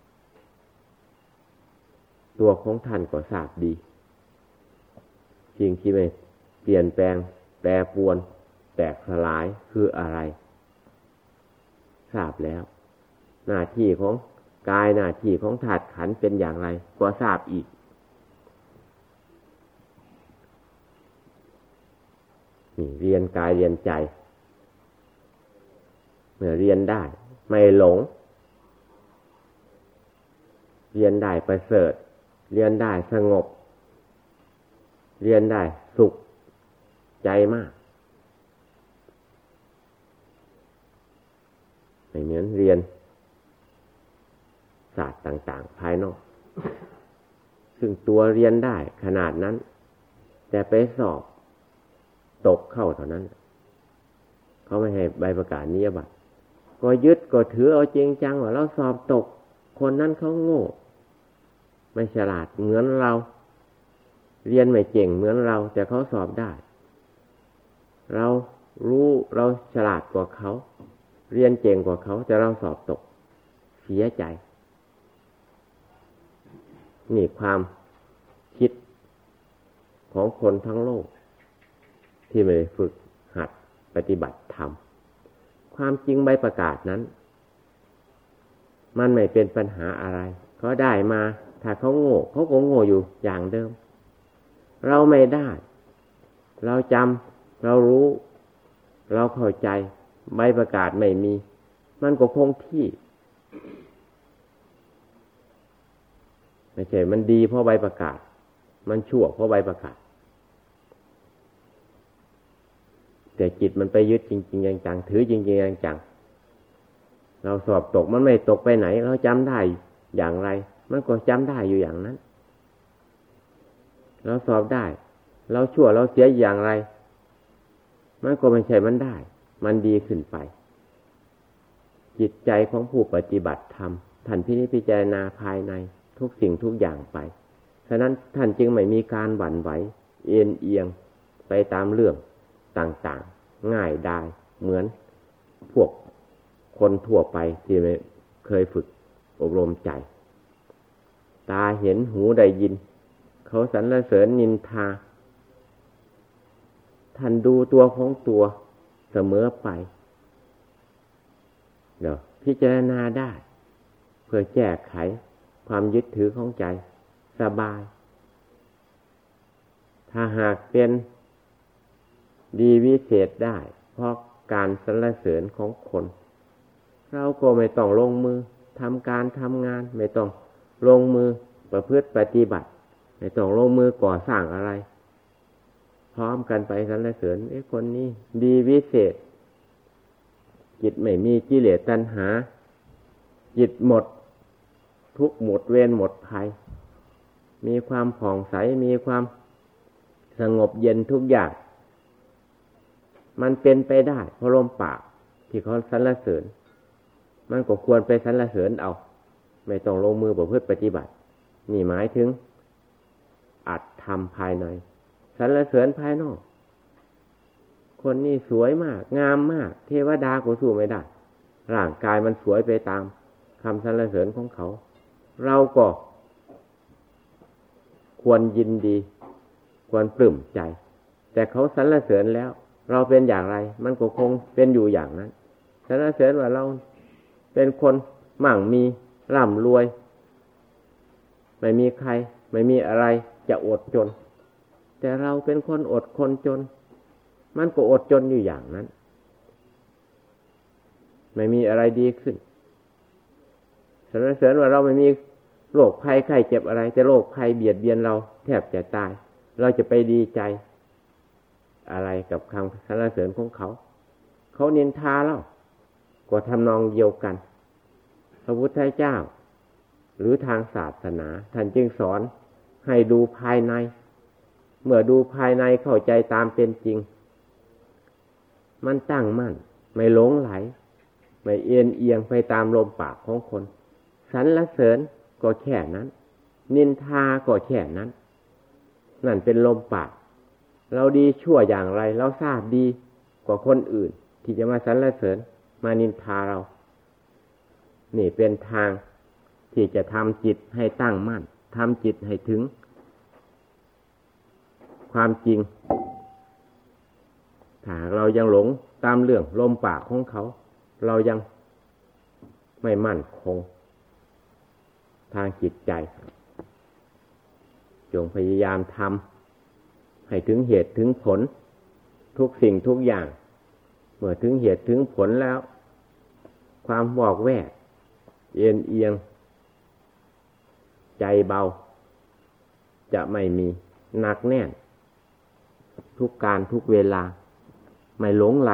Speaker 1: ตัวของท่านก็ทราบดีสิ่งที่ไม่เปลี่ยนแปลงแปรปรวนแตกสลายคืออะไรทราบแล้วหน้าที่ของกายหน้าที่ของธาตุขันธ์เป็นอย่างไรก็ทราบอีกนี่เรียนกายเรียนใจเมื่อเรียนได้ไม่หลงเรียนได้ประเสริฐเรียนได้สงบเรียนได้สุขใจมากไม่เหมือนเรียนศาสตร์ต่างๆภายนอกซึ่งตัวเรียนได้ขนาดนั้นแต่ไปสอบตกเข้าเท่านั้นเขาไม่ให้ใบประกาศนียบัตรก็ยึดก็ถือเอาจริงจังว่าเราสอบตกคนนั้นเขาโง่ไม่ฉลาดเหมือนเราเรียนไม่เก่งเหมือนเราแต่เขาสอบได้เรารู้เราฉลาดกว่าเขาเรียนเก่งกว่าเขาแต่เราสอบตกเสียใจนี่ความคิดของคนทั้งโลกที่ไม่ได้ฝึกหัดปฏิบัติธรรมความจริงใบประกาศนั้นมันไม่เป็นปัญหาอะไรเขาได้มาถ้าเขาโง่เขาก็โง่อยู่อย่างเดิมเราไม่ได้เราจำเรารู้เราเข้าใจใบประกาศไม่มีมันก็คงที่ไม่ใช่มันดีเพราะใบประกาศมันชั่วเพราะใบประกาศแต่จิตมันไปยึดจริงๆจังๆถือจริงๆจังๆเราสอบตกมันไม่ตกไปไหนเราจำได้อย่างไรมันก็จำได้อยู่อย่างนั้นเราสอบได้เราชั่วเราเสียอย่างไรมันก็ไม่ใช่มันได้มันดีขึ้นไปจิตใจของผู้ปฏิบัติธรรมท่านพินิจพิจารณาภายในทุกสิ่งทุกอย่างไปฉะนั้นท่านจึงไม่มีการหวั่นไหวเอ็นเอียงไปตามเรื่องต่างๆง่ายได้เหมือนพวกคนทั่วไปที่ไม่เคยฝึกอบรมใจตาเห็นหูได้ยินเขาสรรเสริญนินทาท่านดูตัวของตัวเสมอไปเดี๋ยวพิจารณาได้เพื่อแก้ไขความยึดถือของใจสบายถ้าหากเป็นดีวิเศษได้เพราะการสรรเสริญของคนเราก็ไม่ต้องลงมือทำการทำงานไม่ต้องลงมือประพฤติปฏิบัติไม่ต้องลงมือก่อสร้างอะไรพร้อมกันไปสรรเสริญไอ้คนนี้ดีวิเศษจิตไม่มีกิเลสตัณหาจิตหมดทุกข์หมดเวรหมดภัยมีความผ่องใสมีความสงบเย็นทุกอย่างมันเป็นไปได้เพราะลมปากที่เขาสรรเสริญมันก็ควรไปสรรเสริญเอาไม่ต้องลงมือประพฤติปฏิบัตินี่หมายถึงอัตธรรมภายในสรรเสริญภายนอกคนนี้สวยมากงามมากเทวดาก็สู้ไม่ได้ร่างกายมันสวยไปตามคำสรรเสริญของเขาเราก็ควรยินดีควรปลื้มใจแต่เขาสรรเสริญแล้วเราเป็นอย่างไรมันก็คงเป็นอยู่อย่างนั้นสรรเสริญว่าเราเป็นคนมั่งมีร่ำรวยไม่มีใครไม่มีอะไรจะอดจนแต่เราเป็นคนอดคนจนมันก็อดจนอยู่อย่างนั้นไม่มีอะไรดีขึ้นสรรเสริญว่าเราไม่มีโรคภัยไข้เจ็บอะไรแต่โรคภัยเบียดเบียนเราแทบจะตายเราจะไปดีใจอะไรกับคำสรรเสริญของเขาเขานินทาเราก็ทำนองเดียวกันพระพุทธเจ้าหรือทางศาสนาท่านจึงสอนให้ดูภายในเมื่อดูภายในเข้าใจตามเป็นจริงมันตั้งมั่นไม่หลงไหลไม่เอียงเอียงไปตามลมปากของคนสรรเสริญก็แค่นั้นนินทาก็แค่นั้นนั่นเป็นลมปากเราดีชั่วอย่างไรเราทราบดีกว่าคนอื่นที่จะมาสรรเสริญมานินทาเรานี่เป็นทางที่จะทำจิตให้ตั้งมั่นทำจิตให้ถึงความจริงถ้าเรายังหลงตามเรื่องลมปากของเขาเรายังไม่มั่นคงทางจิตใจจงพยายามทำให้ถึงเหตุถึงผลทุกสิ่งทุกอย่างเมื่อถึงเหตุถึงผลแล้วความวอกแวกเอียงเอียงใจเบาจะไม่มีหนักแน่นทุกการทุกเวลาไม่หลงไหล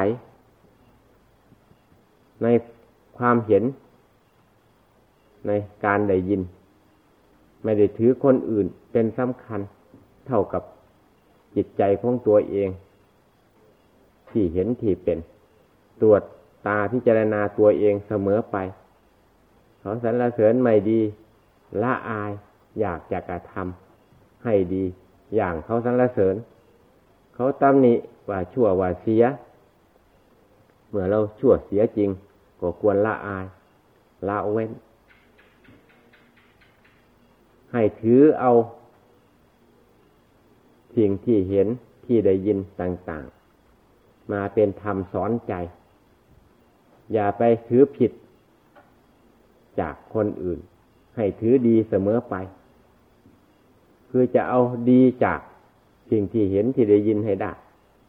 Speaker 1: ในความเห็นในการได้ยินไม่ได้ถือคนอื่นเป็นสำคัญเท่ากับจิตใจของตัวเองที่เห็นที่เป็นตรวจตาพิจารณาตัวเองเสมอไปเขาสรรเสริญไม่ดีละอายอยากจะกระทำให้ดีอย่างเขาสรรเสริญเขาตำหนิว่าชั่วว่าเสียเมื่อเราชั่วเสียจริงก็ควรละอายละเว้นให้ถือเอาสิ่งที่เห็นที่ได้ยินต่างๆมาเป็นธรรมสอนใจอย่าไปถือผิดจากคนอื่นให้ถือดีเสมอไปคือจะเอาดีจากสิ่งที่เห็นที่ได้ยินให้ได้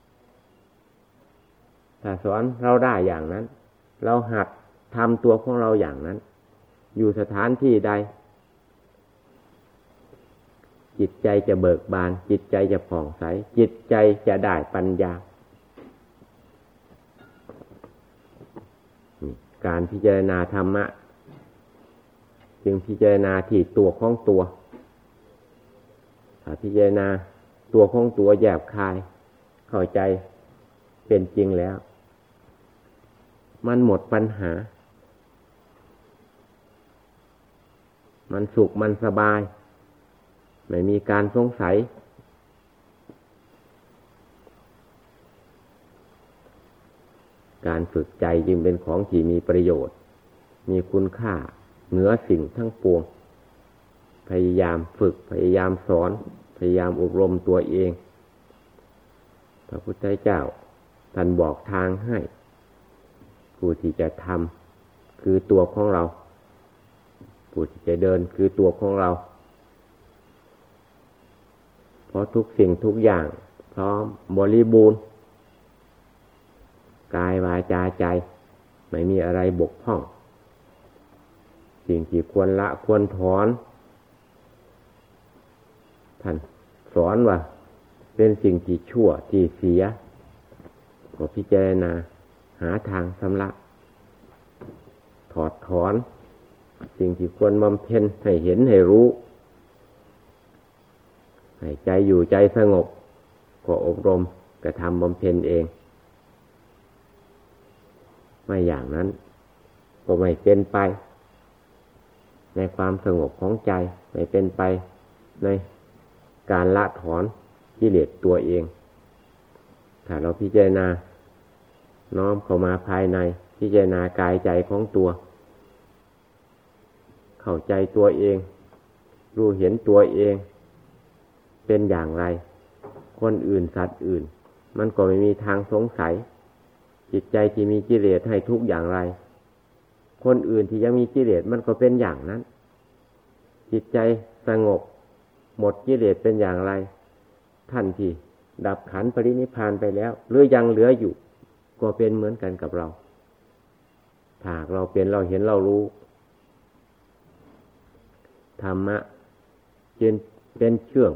Speaker 1: ถ้าสอนเราได้อย่างนั้นเราหัดทำตัวของเราอย่างนั้นอยู่สถานที่ใดจิตใจจะเบิกบานจิตใจจะผ่องใสจิตใจจะได้ปัญญาการพิจารณาธรรมะจึงพิจารณาที่ตัวของตัวถ้าพิจารณาตัวของตัวแยบคายเข้าใจเป็นจริงแล้วมันหมดปัญหามันสุขมันสบายไม่มีการสงสัยการฝึกใจจึงเป็นของที่มีประโยชน์มีคุณค่าเหนือสิ่งทั้งปวงพยายามฝึกพยายามสอนพยายามอบรมตัวเองพระพุทธเจ้าท่านบอกทางให้ผู้ที่จะทำคือตัวของเราผู้ที่จะเดินคือตัวของเราเพราะทุกสิ่งทุกอย่างพร้อมบริบูรณ์กายวาจาใจไม่มีอะไรบกพร่องสิ่งที่ควรละควรถอนท่านสอนว่าเป็นสิ่งที่ชั่วที่เสียก็พิจารณาหาทางชำระถอดถอนสิ่งที่ควรบำเพ็ญให้เห็นให้รู้ให้ใจอยู่ใจสงบก็อบรมกระทำบำเพ็ญเองไม่อย่างนั้นก็ไม่เป็นไปในความสงบของใจไม่เป็นไปในการละถอนกิเลสตัวเองถ้าเราพิจารณาน้อมเข้ามาภายในพิจารณากายใจของตัวเข้าใจตัวเองรู้เห็นตัวเองเป็นอย่างไรคนอื่นสัตว์อื่นมันก็ไม่มีทางสงสัยจิตใจที่มีกิเลสให้ทุกข์อย่างไรคนอื่นที่ยังมีกิเลสมันก็เป็นอย่างนั้นจิตใจสงบหมดกิเลสเป็นอย่างไรท่านที่ดับขันธ์ปรินิพพานไปแล้วหรือยังเหลืออยู่ก็เป็นเหมือนกันกับเราถ้าเราเป็นเราเห็นเรารู้ธรรมะจึงเป็นเชื่อง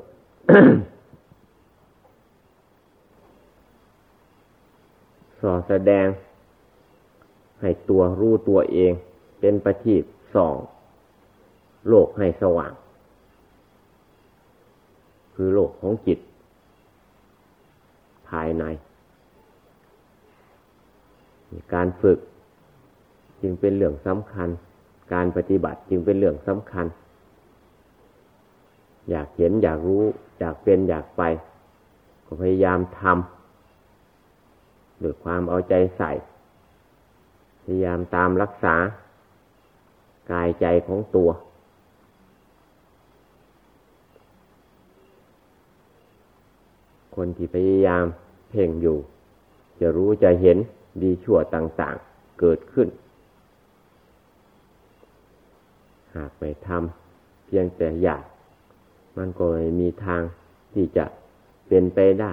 Speaker 1: สอแสดงให้ตัวรู้ตัวเองเป็นประทีปส่องโลกให้สว่างคือโลกของจิตภายในการฝึกจึงเป็นเรื่องสำคัญการปฏิบัติจึงเป็นเรื่องสำคัญอยากเห็นอยากรู้อยากเป็นอยากไปก็พยายามทำด้วยความเอาใจใส่พยายามตามรักษากายใจของตัวคนที่พยายามเพ่งอยู่จะรู้จะเห็นดีชั่วต่างๆเกิดขึ้นหากไม่ทำเพียงแต่อยากมันก็ไม่มีทางที่จะเป็นไปได้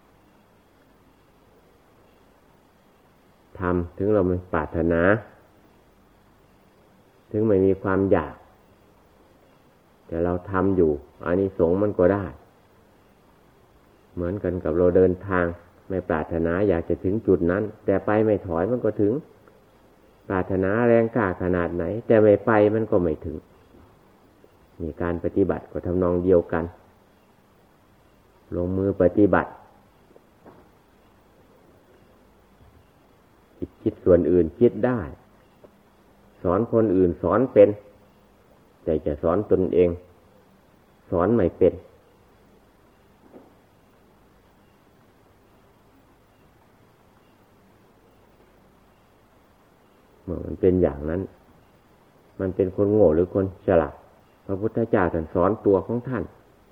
Speaker 1: ทำถึงเราไม่ปรารถนาถึงไม่มีความอยากแต่เราทำอยู่อานิสงส์มันก็ได้เหมือนกันกับเราเดินทางไม่ปรารถนาอยากจะถึงจุดนั้นแต่ไปไม่ถอยมันก็ถึงปรารถนาแรงกล้าขนาดไหนแต่ไม่ไปมันก็ไม่ถึงมีการปฏิบัติก็ทำนองเดียวกันลงมือปฏิบัติคิดคิดส่วนอื่นคิดได้สอนคนอื่นสอนเป็นแต่จะสอนตนเองสอนไม่เป็นเมื่อมันเป็นอย่างนั้นมันเป็นคนโง่หรือคนฉลาดพระพุทธเจ้าท่านสอนตัวของท่าน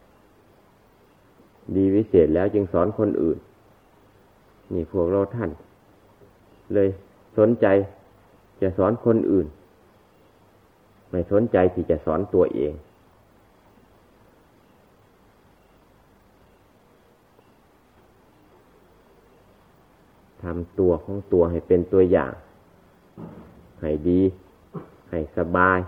Speaker 1: ดีวิเศษแล้วจึงสอนคนอื่นนี่พวกเราท่านเลยสนใจจะสอนคนอื่นไม่สนใจที่จะสอนตัวเองทำตัวของตัวให้เป็นตัวอย่างให้ดีให้สบาย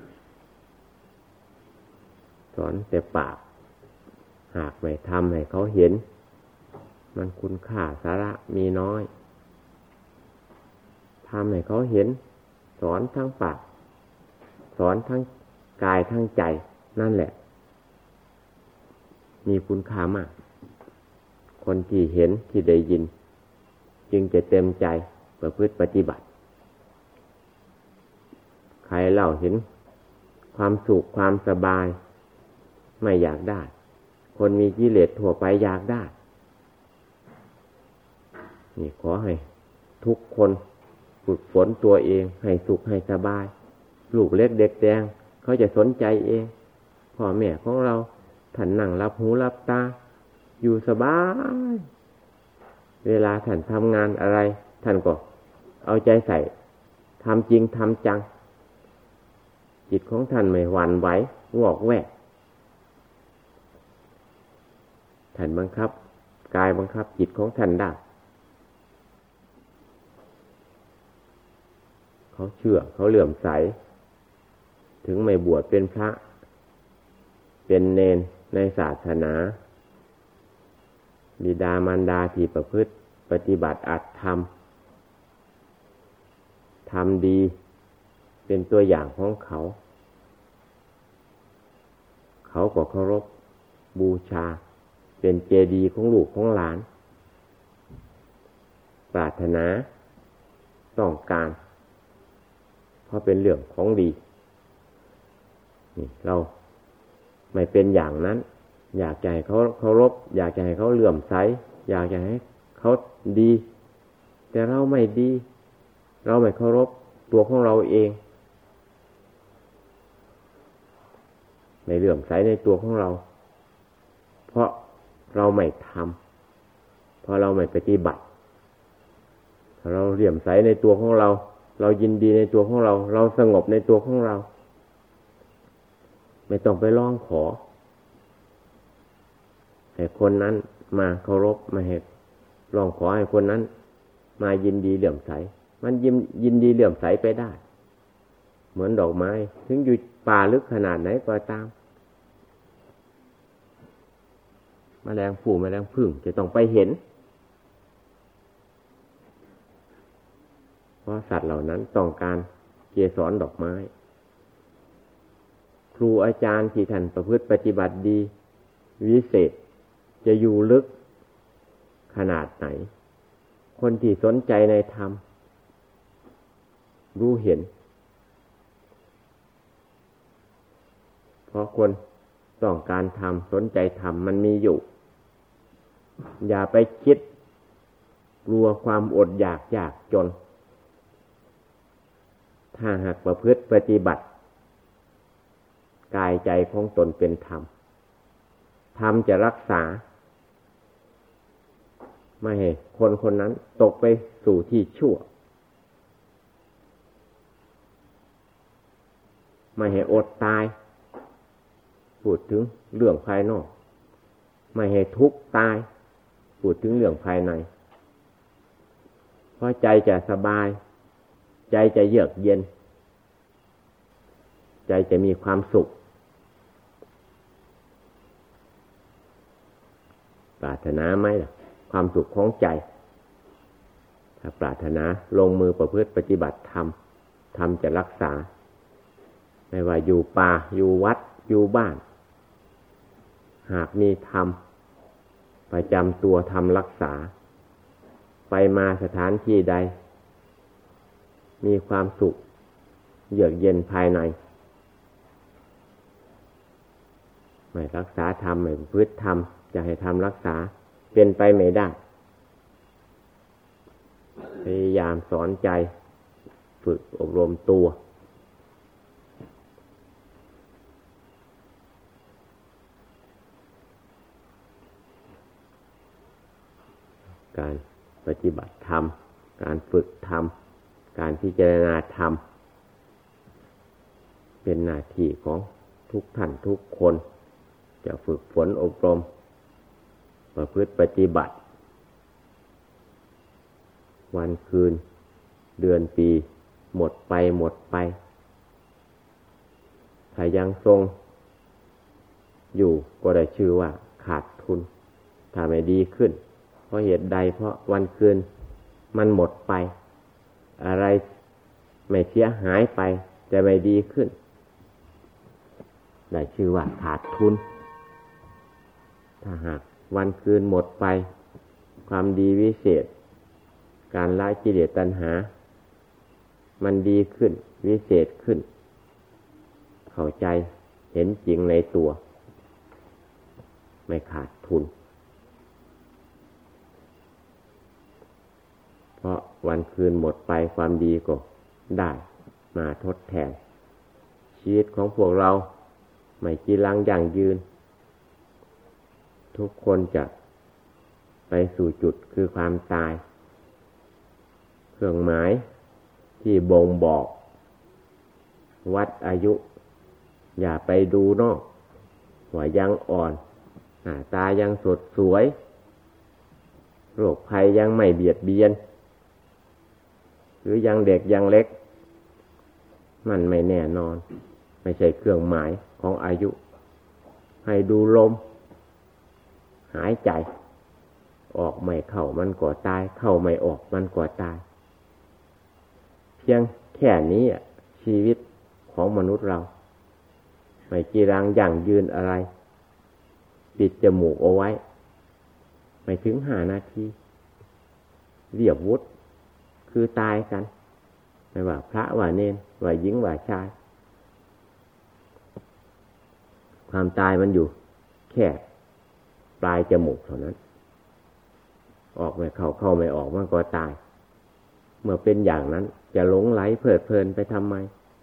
Speaker 1: สอนแต่ปากหากไม่ทำให้เขาเห็นมันคุณค่าสาระมีน้อยทำให้เขาเห็นสอนทั้งปากสอนทั้งกายทั้งใจนั่นแหละมีคุณค่ามากคนที่เห็นที่ได้ยินจึงจะเต็มใจประพฤติปฏิบัติใครเล่าเห็นความสุขความสบายไม่อยากได้คนมีกิเลสทั่วไปอยากได้นี่ขอให้ทุกคนฝึกฝนตัวเองให้สุขให้สบายลูกเล็กเด็กแดงเขาจะสนใจเองพ่อแม่ของเราท่านนั่งรับหูรับตาอยู่สบายเวลาท่านทำงานอะไรท่านก็เอาใจใส่ทำจริงทำจังจิตของท่านไม่หวั่นไหวงอกแวกท่านบังคับกายบังคับจิตของท่านได้เขาเชื่อเขาเหลื่อมใสถึงไม่บวชเป็นพระเป็นเณรในศาสนาบิดามารดาที่ประพฤติปฏิบัติอัตธรรมทำดีเป็นตัวอย่างของเขาเขาก็เคารพบูชาเป็นเจดีย์ของลูกของหลานปรารถนาต้องการเพราะเป็นเรื่องของดีนี่เราไม่เป็นอย่างนั้นอยากจะให้เขาเคารพอยากจะให้เขาเลื่อมใสอยากจะให้เขาดีแต่เราไม่ดีเราไม่เคารพตัวของเราเองไม่เลื่อมใสในตัวของเราเพราะเราไม่ทำเพราะเราไม่ปฏิบัติถ้าเราเลื่อมใสในตัวของเราเรายินดีในตัวของเราเราสงบในตัวของเราไม่ต้องไปร้องขอให้คนนั้นมาเคารพมาให้ร้องขอให้คนนั้นมายินดีเลื่อมใสมันยินยินดีเลื่อมใสไปได้เหมือนดอกไม้ถึงอยู่ป่าลึกขนาดไหนก็ตามแมลงผู้แมลงผึ้งจะต้องไปเห็นเพราะสัตว์เหล่านั้นต้องการเกสรดอกไม้ครูอาจารย์ที่ท่านประพฤติปฏิบัติดีวิเศษจะอยู่ลึกขนาดไหนคนที่สนใจในธรรมรู้เห็นเพราะคนต้องการธรรมสนใจธรรมมันมีอยู่อย่าไปคิดกลัวความอดอยากยากจนถ้าหากประพฤติปฏิบัติกายใจของตนเป็นธรรมธรรมจะรักษาไม่ให้คนคนนั้นตกไปสู่ที่ชั่วไม่ให้อดตายพูดถึงเรื่องภายนอกไม่ให้ทุกข์ตายพูดถึงเรื่องภายในเพราะใจจะสบายใจจะเยือกเย็นใจจะมีความสุขปรารถนาไหมล่ะความสุขของใจถ้าปรารถนาลงมือประพฤติปฏิบัติธรรมธรรมจะรักษาไม่ว่าอยู่ป่าอยู่วัดอยู่บ้านหากมีธรรมประจำตัวธรรมรักษาไปมาสถานที่ใดมีความสุขเยือกเย็นภายในไม่รักษาธรรมไม่ประพฤติธรรมจะให้ธรรมรักษาเป็นไปไม่ได้พยายามสอนใจฝึกอบรมตัวการปฏิบัติธรรมการฝึกธรรมการพิจารณาธรรมเป็นหน้าที่ของทุกท่านทุกคนจะฝึกฝนอบรมประพฤติปฏิบัติวันคืนเดือนปีหมดไปหมดไปถ้ายังทรงอยู่ก็ได้ชื่อว่าขาดทุนถ้าไม่ดีขึ้นเพราะเหตุใดเพราะวันคืนมันหมดไปอะไรไม่เสียหายไปจะไม่ดีขึ้นได้ชื่อว่าขาดทุนถ้าหากวันคืนหมดไปความดีวิเศษการละกิเลสตัณหามันดีขึ้นวิเศษขึ้นเข้าใจเห็นจริงในตัวไม่ขาดทุนเพราะวันคืนหมดไปความดีก็ได้มาทดแทนชีวิตของพวกเราไม่จีรังยั่งยืนทุกคนจะไปสู่จุดคือความตายเครื่องหมายที่บ่งบอกวัดอายุอย่าไปดูนอกหัวยังอ่อนหน้าตายังสดสวยโรคภัยยังไม่เบียดเบียนหรือยังเด็กยังเล็กมันไม่แน่นอนไม่ใช่เครื่องหมายของอายุให้ดูลมหายใจออกไม่เข้ามันก็ตายเข้าไม่ออกมันก็ตายเพียงแค่นี้ชีวิตของมนุษย์เราไม่จีรังยั่งยืนอะไรปิดจมูกเอาไว้ไม่ถึงห้านาทีเรียบวุฒคือตายกันไม่ว่าพระว่าเณรว่าหญิงว่าชายความตายมันอยู่แค่ปลายจมูกเท่านั้นออกไม่เข้าเข้าไม่ออกมันก็ตายเมื่อเป็นอย่างนั้นจะหลงไหลเพลิดเพลินไปทำไม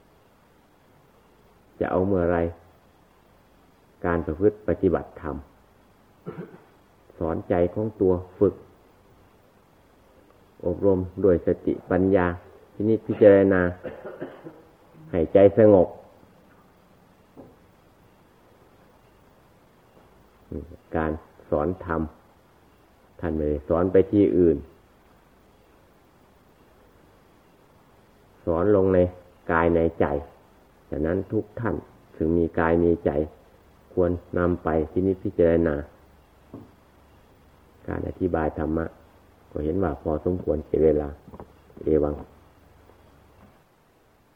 Speaker 1: จะเอาเมื่อไรการประพฤติปฏิบัติธรรมสอนใจของตัวฝึกอบรมด้วยสติปัญญาพินิจพิจารณาให้ใจสงบการสอนธรรมท่านไม่ได้สอนไปที่อื่นสอนลงในกายในใจฉะนั้นทุกท่านถึงมีกายมีใจควรนำไปพินิจพิจารณาการอธิบายธรรมะก็เห็นว่าพอสมควรแก่เวลาเอวัง